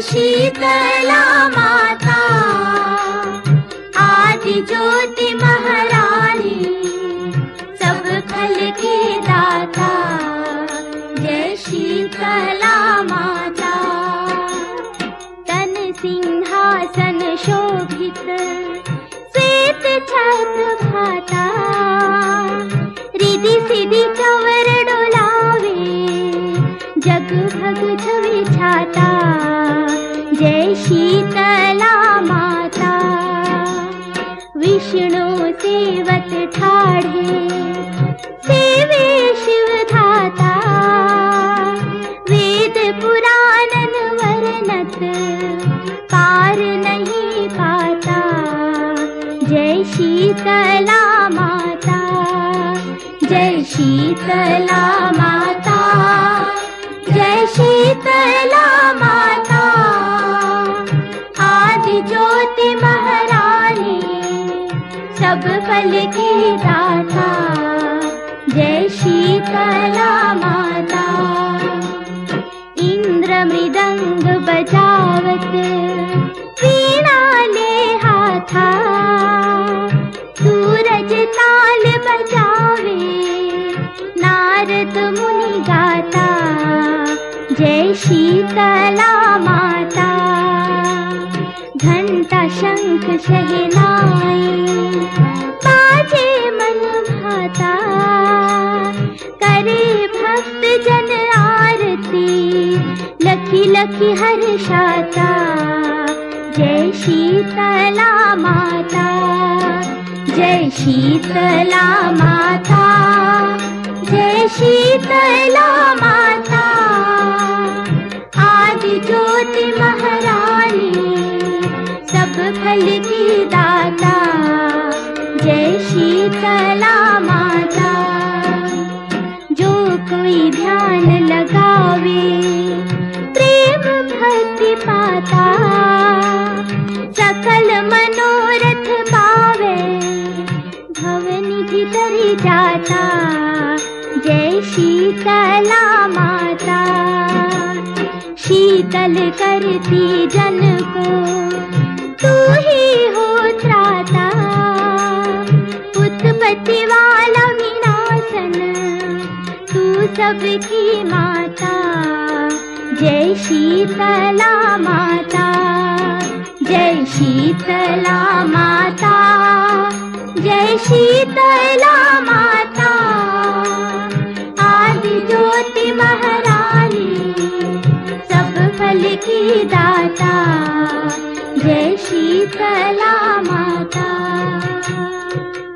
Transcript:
शीतला माता, आदि ज्योति महारानी, सब फल की दाता। जय शीतला माता। तन सिंहासन शोभित, श्वेत छत्र भाता, रिधि सिधि चंवर डोलावे, जग भग छवि छाता। जय शीतला माता। विष्णु सेवत ठाढ़े, सेवे शिव धाता, वेद पुराणन वर्णत, पार नहीं पाता। जय शीतला माता। जय शीतला माता। जय शीतला माता, आदि ज्योति महारानी, सब फल की दाता। जय शीतला माता। इंद्र मृदंग बजावत, वीणा ले हाथा, सूरज ताल बजावे, नारद मुनि गाता। जय शीतला माता। घंटा शंख शहनाई, बाजे मन भाता, करे भक्त जन आरती, लखी लखी हर्षाता। जय शीतला माता। जय शीतला माता। जय शीतला माता, आदि ज्योति महारानी, सब फल की दाता। जय शीतला माता। जो कोई ध्यान लगावे, प्रेम भक्ति पाता, सकल मनोरथ पावे, भवनिधि तरि जाता। जय शीतला माता। शीतल करती जन को, तू ही हो त्राता, उत्पत्ति वाला विनाशन, तू सबकी माता। जय शीतला माता। जय शीतला माता। जय शीतला माता, आदि ज्योति महारानी, सब फल की दाता। जय शीतला माता।